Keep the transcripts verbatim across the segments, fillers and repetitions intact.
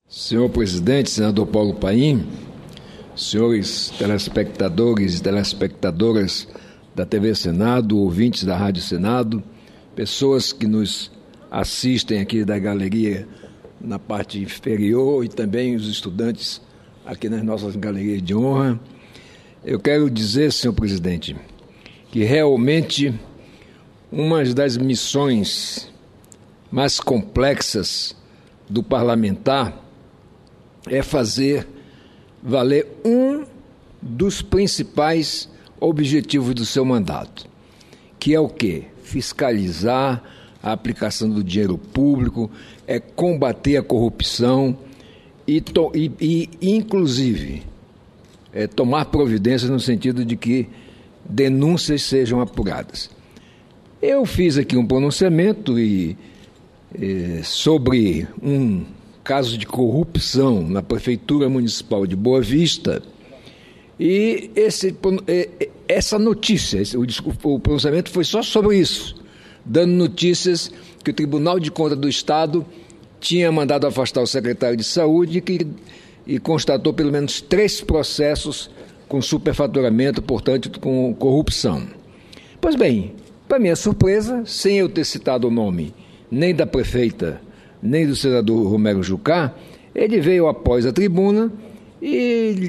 Senhor presidente, senador Paulo Paim, senhores telespectadores e telespectadoras da T V Senado, ouvintes da Rádio Senado, pessoas que nos assistem aqui da galeria na parte inferior e também os estudantes aqui nas nossas galerias de honra. Eu quero dizer, senhor presidente, que realmente uma das missões mais complexas do parlamentar é fazer valer um dos principais objetivos do seu mandato, que é o quê? Fiscalizar a aplicação do dinheiro público, é combater a corrupção e, to- e, e inclusive, é tomar providências no sentido de que denúncias sejam apuradas. Eu fiz aqui um pronunciamento e, e, sobre um caso de corrupção na Prefeitura Municipal de Boa Vista, e esse, essa notícia, esse, o, o pronunciamento foi só sobre isso, dando notícias que o Tribunal de Contas do Estado tinha mandado afastar o secretário de Saúde que, e constatou pelo menos três processos com superfaturamento, portanto, com corrupção. Pois bem, para minha surpresa, sem eu ter citado o nome nem da prefeita, nem do senador Romero Jucá, ele veio após a tribuna e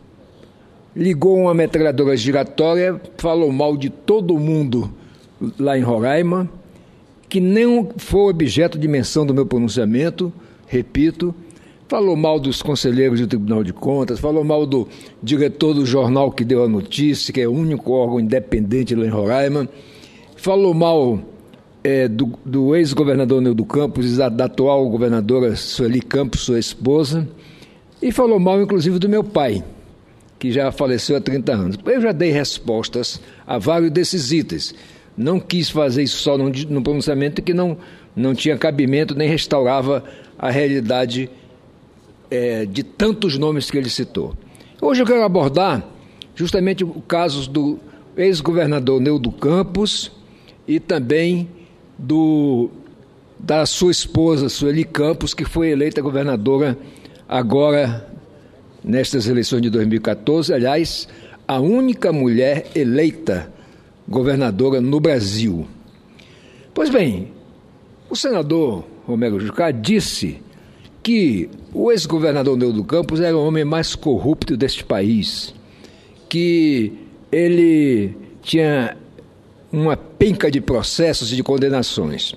ligou uma metralhadora giratória, falou mal de todo mundo lá em Roraima, que nem foi objeto de menção do meu pronunciamento, repito, falou mal dos conselheiros do Tribunal de Contas, falou mal do diretor do jornal que deu a notícia, que é o único órgão independente lá em Roraima, falou mal É, do, do ex-governador Neudo Campos e da, da atual governadora Sueli Campos, sua esposa, e falou mal, inclusive, do meu pai, que já faleceu há trinta anos. Eu já dei respostas a vários desses itens. Não quis fazer isso só num, num pronunciamento que não, não tinha cabimento nem restaurava a realidade é, de tantos nomes que ele citou. Hoje eu quero abordar justamente o caso do ex-governador Neudo Campos e também Do, da sua esposa, Sueli Campos, que foi eleita governadora agora, nestas eleições de dois mil e catorze, aliás, a única mulher eleita governadora no Brasil. Pois bem, o senador Romero Jucá disse que o ex-governador Neudo Campos era o homem mais corrupto deste país, que ele tinha uma penca de processos e de condenações.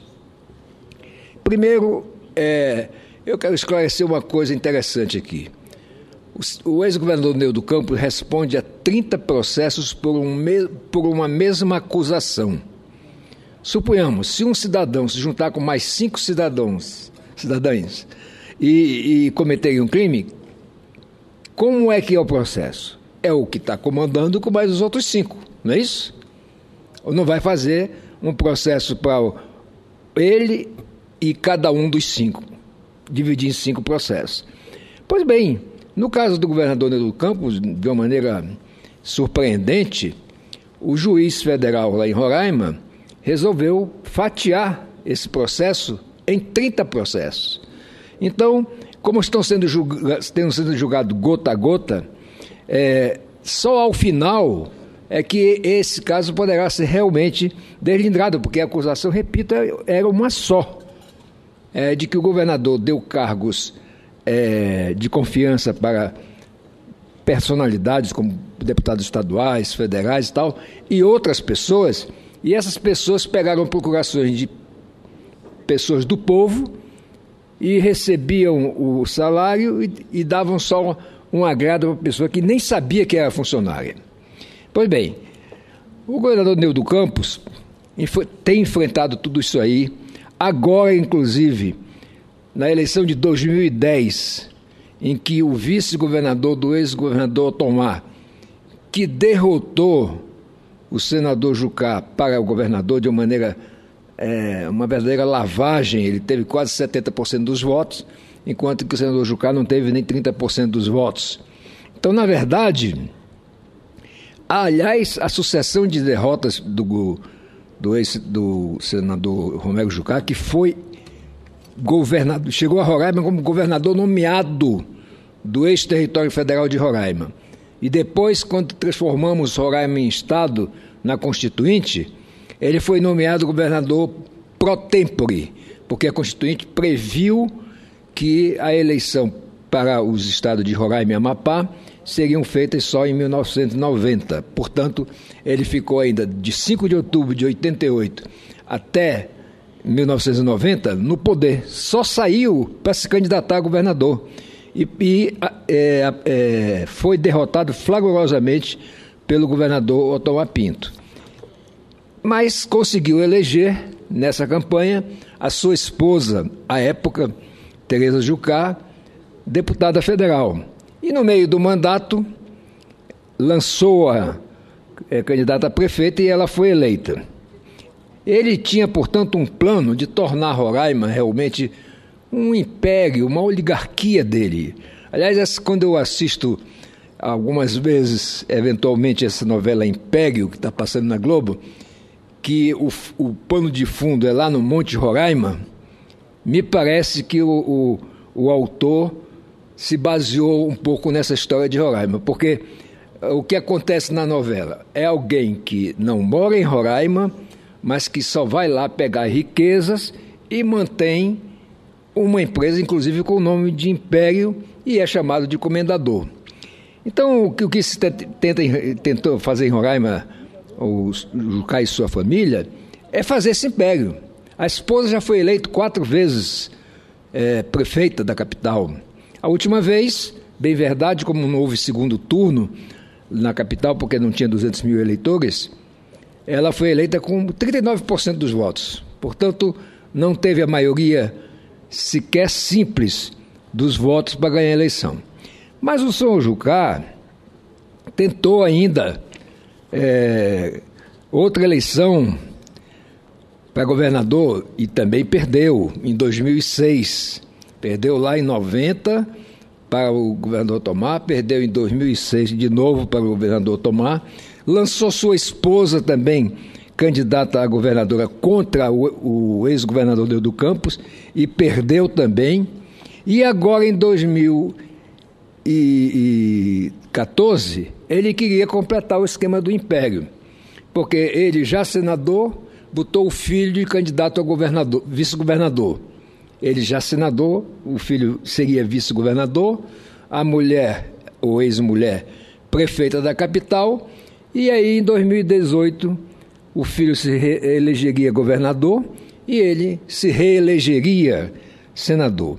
Primeiro, é, eu quero esclarecer uma coisa interessante aqui. O, o ex-governador Neudo Campos responde a trinta processos por, um me, por uma mesma acusação. Suponhamos, se um cidadão se juntar com mais cinco cidadãos, cidadãos e, e cometerem um crime, como é que é o processo? É o que está comandando com mais os outros cinco, não é isso? Ou não vai fazer um processo para ele e cada um dos cinco, dividir em cinco processos. Pois bem, no caso do governador Neudo Campos, de uma maneira surpreendente, o juiz federal lá em Roraima resolveu fatiar esse processo em trinta processos. Então, como estão sendo julgados, estão sendo julgados gota a gota, é, só ao final é que esse caso poderá ser realmente deslindrado, porque a acusação, repito, era uma só, é, de que o governador deu cargos é, de confiança para personalidades como deputados estaduais, federais e tal, e outras pessoas, e essas pessoas pegaram procurações de pessoas do povo e recebiam o salário e, e davam só um agrado para a pessoa que nem sabia que era funcionária. Pois bem, o governador Neudo Campos tem enfrentado tudo isso aí, agora, inclusive, na eleição de dois mil e dez, em que o vice-governador do ex-governador Otomar, que derrotou o senador Jucá para o governador de uma maneira, é, uma verdadeira lavagem, ele teve quase setenta por cento dos votos, enquanto que o senador Jucá não teve nem trinta por cento dos votos. Então, na verdade, aliás, a sucessão de derrotas do, do, ex, do senador Romero Jucá, que foi governador, chegou a Roraima como governador nomeado do ex-território federal de Roraima. E depois, quando transformamos Roraima em estado na Constituinte, ele foi nomeado governador pro tempore, porque a Constituinte previu que a eleição para os estados de Roraima e Amapá seriam feitas só em mil novecentos e noventa. Portanto, ele ficou ainda de cinco de outubro de oitenta e oito até mil novecentos e noventa no poder. Só saiu para se candidatar a governador. E, e é, é, foi derrotado flagrosamente pelo governador Otomar Pinto. Mas conseguiu eleger, nessa campanha, a sua esposa, à época, Tereza Jucá, deputada federal. E no meio do mandato, lançou-a é, candidata a prefeita e ela foi eleita. Ele tinha, portanto, um plano de tornar Roraima realmente um império, uma oligarquia dele. Aliás, quando eu assisto algumas vezes, eventualmente, essa novela Império, que está passando na Globo, que o, o pano de fundo é lá no Monte Roraima, me parece que o, o, o autor se baseou um pouco nessa história de Roraima, porque o que acontece na novela é alguém que não mora em Roraima, mas que só vai lá pegar riquezas e mantém uma empresa, inclusive com o nome de Império, e é chamado de comendador. Então, o que, o que se tenta, tentou fazer em Roraima, o Jucá e sua família, é fazer esse império. A esposa já foi eleita quatro vezes é, prefeita da capital. A última vez, bem verdade, como não houve segundo turno na capital, porque não tinha duzentos mil eleitores, ela foi eleita com trinta e nove por cento dos votos. Portanto, não teve a maioria sequer simples dos votos para ganhar a eleição. Mas o senhor Jucá tentou ainda é, outra eleição para governador e também perdeu em dois mil e seis. Perdeu lá em noventa para o governador Otomar, perdeu em dois mil e seis de novo para o governador Otomar, lançou sua esposa também, candidata a governadora contra o, o ex-governador Deodo Campos, e perdeu também. E agora, em dois mil e quatorze, ele queria completar o esquema do Império, porque ele, já senador, botou o filho de candidato a governador, vice-governador. Ele já senador, o filho seria vice-governador, a mulher, ou ex-mulher, prefeita da capital, e aí em dois mil e dezoito o filho se reelegeria governador e ele se reelegeria senador.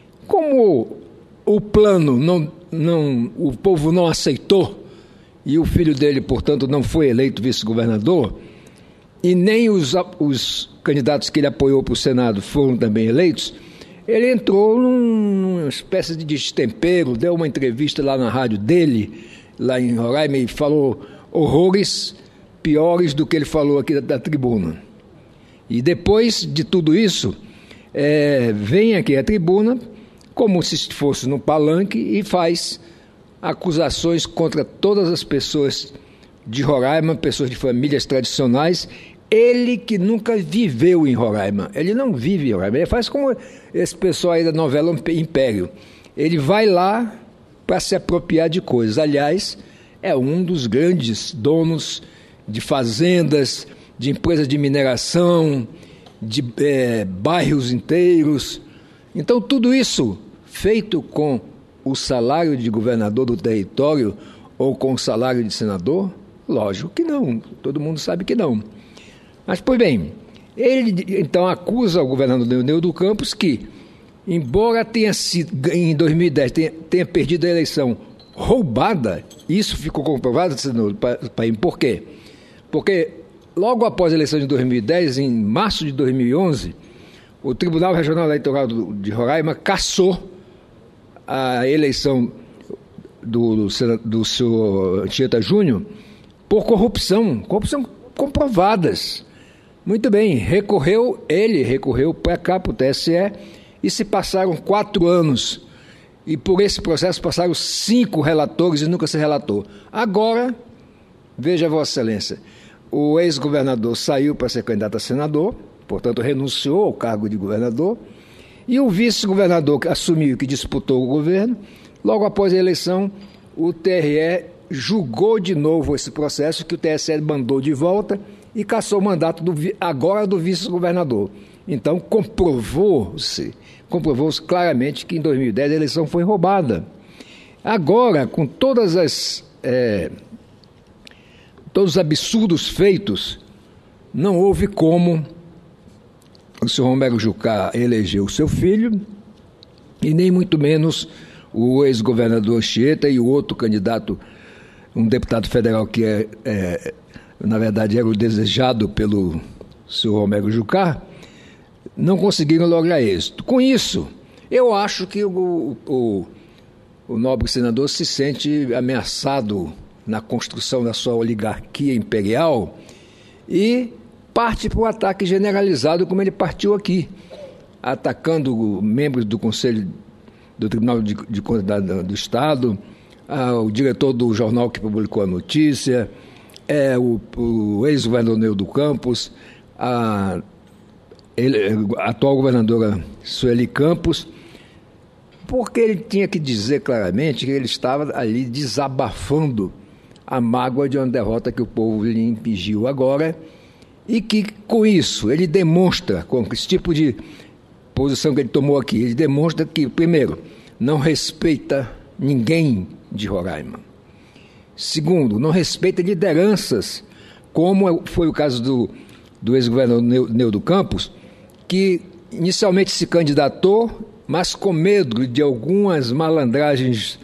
Como o plano, não, não, o povo não aceitou, e o filho dele, portanto, não foi eleito vice-governador, e nem os, os candidatos que ele apoiou para o Senado foram também eleitos, ele entrou numa espécie de destempero, deu uma entrevista lá na rádio dele, lá em Roraima, e falou horrores piores do que ele falou aqui da, da tribuna. E depois de tudo isso, é, vem aqui à tribuna, como se fosse no palanque, e faz acusações contra todas as pessoas de Roraima, pessoas de famílias tradicionais. Ele que nunca viveu em Roraima, ele não vive em Roraima, ele faz como esse pessoal aí da novela Império. Ele vai lá para se apropriar de coisas. Aliás, é um dos grandes donos de fazendas, de empresas de mineração, de é, bairros inteiros. Então, tudo isso feito com o salário de governador do território ou com o salário de senador? Lógico que não, todo mundo sabe que não. Mas, pois bem, ele então acusa o governador Deodo Campos que, embora tenha sido, em dois mil e dez, tenha, tenha perdido a eleição roubada, isso ficou comprovado, senador Paim. Por quê? Porque logo após a eleição de dois mil e dez, em março de dois mil e onze, o Tribunal Regional Eleitoral de Roraima cassou a eleição do, do, do senhor Anchieta Júnior por corrupção, corrupção comprovadas. Muito bem, recorreu, ele recorreu para cá, para o T S E, e se passaram quatro anos. E por esse processo passaram cinco relatores e nunca se relatou. Agora, veja Vossa Excelência, o ex-governador saiu para ser candidato a senador, portanto renunciou ao cargo de governador, E o vice-governador que assumiu, que disputou o governo, logo após a eleição, o T R E julgou de novo esse processo, que o T S E mandou de volta e cassou o mandato do, agora do vice-governador. Então, comprovou-se, comprovou-se claramente que em dois mil e dez a eleição foi roubada. Agora, com todas as, é, todos os absurdos feitos, não houve como o senhor Romero Jucá elegeu o seu filho, e nem muito menos o ex-governador Anchieta e o outro candidato, um deputado federal que é, é, na verdade era o desejado pelo senhor Romero Jucá, não conseguiram lograr êxito. Com isso, eu acho que o, o, o nobre senador se sente ameaçado na construção da sua oligarquia imperial e parte para o ataque generalizado, como ele partiu aqui, atacando membros do Conselho do Tribunal de, de Contas do Estado, ah, o diretor do jornal que publicou a notícia, é, o, o ex-governador Neudo Campos, a, ele, a atual governadora Sueli Campos, porque ele tinha que dizer claramente que ele estava ali desabafando a mágoa de uma derrota que o povo lhe impingiu agora, e que, com isso, ele demonstra, com esse tipo de posição que ele tomou aqui, ele demonstra que, primeiro, não respeita ninguém de Roraima. Segundo, não respeita lideranças, como foi o caso do, do ex-governador Neudo Campos, que inicialmente se candidatou, mas com medo de algumas malandragens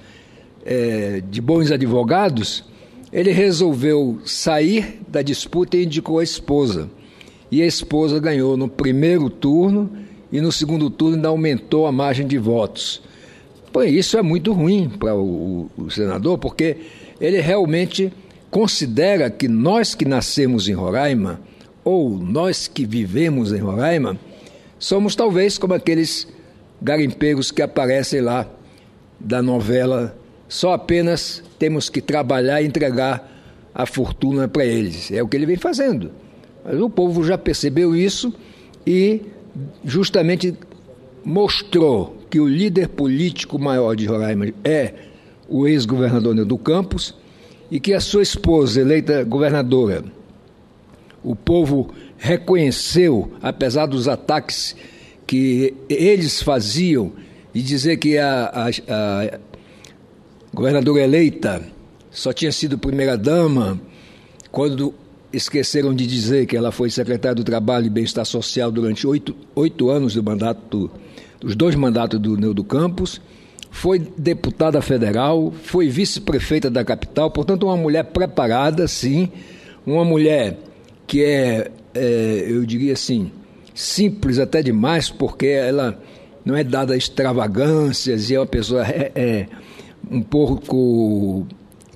é, de bons advogados, ele resolveu sair da disputa e indicou a esposa. E a esposa ganhou no primeiro turno e no segundo turno ainda aumentou a margem de votos. Pô, isso é muito ruim para o, o, o senador, porque ele realmente considera que nós que nascemos em Roraima, ou nós que vivemos em Roraima, somos talvez como aqueles garimpeiros que aparecem lá da novela, só apenas temos que trabalhar e entregar a fortuna para eles. É o que ele vem fazendo. Mas o povo já percebeu isso e justamente mostrou que o líder político maior de Roraima é o ex-governador Neudo Campos e que a sua esposa, eleita governadora, o povo reconheceu, apesar dos ataques que eles faziam, e dizer que a, a, a governadora eleita só tinha sido primeira-dama, quando esqueceram de dizer que ela foi secretária do Trabalho e Bem-Estar Social durante oito, oito anos do mandato, dos dois mandatos do Neudo Campos, foi deputada federal, foi vice-prefeita da capital, portanto uma mulher preparada, sim, uma mulher que é, é, eu diria assim, simples até demais, porque ela não é dada a extravagâncias e é uma pessoa é, é, um pouco,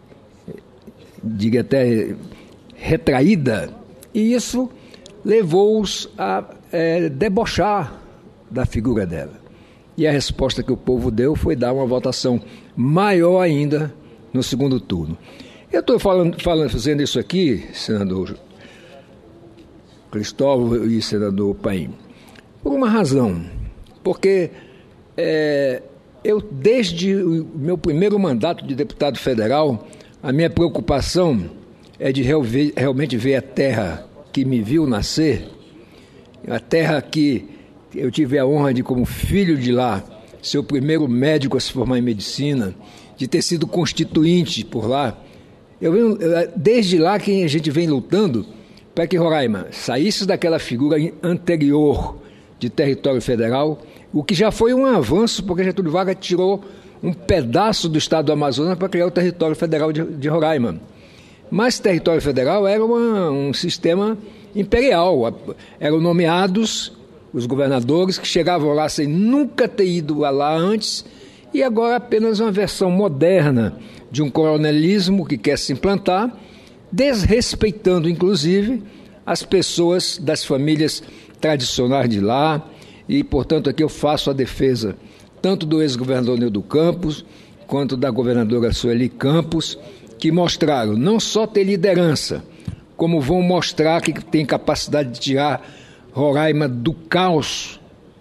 diria até, retraída, e isso levou-os a é, debochar da figura dela. E a resposta que o povo deu foi dar uma votação maior ainda no segundo turno. Eu estou falando, falando, fazendo isso aqui, senador Cristóvão e senador Paim, por uma razão, porque é, eu, desde o meu primeiro mandato de deputado federal, a minha preocupação é de realmente ver a terra que me viu nascer, a terra que eu tive a honra de, como filho de lá, ser o primeiro médico a se formar em medicina, de ter sido constituinte por lá. Eu venho, desde lá que a gente vem lutando para que Roraima saísse daquela figura anterior de território federal, o que já foi um avanço, porque Getúlio Vargas tirou um pedaço do estado do Amazonas para criar o território federal de, de Roraima. Mas território federal era uma, um sistema imperial, eram nomeados os governadores que chegavam lá sem nunca ter ido lá antes, e agora apenas uma versão moderna de um coronelismo que quer se implantar, desrespeitando inclusive as pessoas das famílias tradicionais de lá, e portanto aqui eu faço a defesa tanto do ex-governador Neudo Campos, quanto da governadora Sueli Campos, que mostraram não só ter liderança, como vão mostrar que tem capacidade de tirar Roraima do caos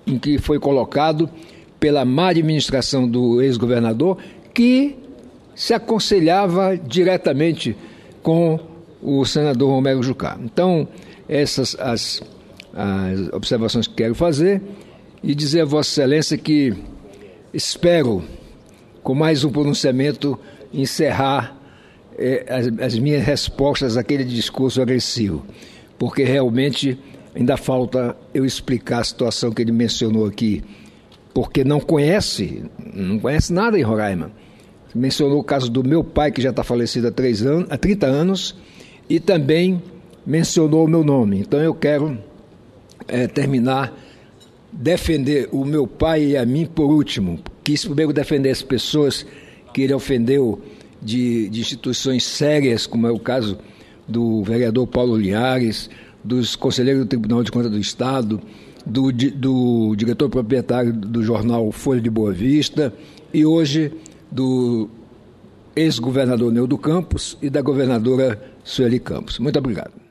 em que foi colocado pela má administração do ex-governador, que se aconselhava diretamente com o senador Romero Jucá. Então, essas as, as observações que quero fazer e dizer a Vossa Excelência que espero, com mais um pronunciamento, encerrar eh, as, as minhas respostas àquele discurso agressivo, porque realmente ainda falta eu explicar a situação que ele mencionou aqui, porque não conhece, não conhece nada em Roraima. Mencionou o caso do meu pai, que já está falecido há, três anos, há trinta anos, e também mencionou o meu nome. Então eu quero é, terminar, defender o meu pai e a mim por último. Quis primeiro defender as pessoas que ele ofendeu de, de instituições sérias, como é o caso do vereador Paulo Linhares, dos conselheiros do Tribunal de Contas do Estado, do, do diretor proprietário do jornal Folha de Boa Vista e hoje do ex-governador Neudo Campos e da governadora Sueli Campos. Muito obrigado.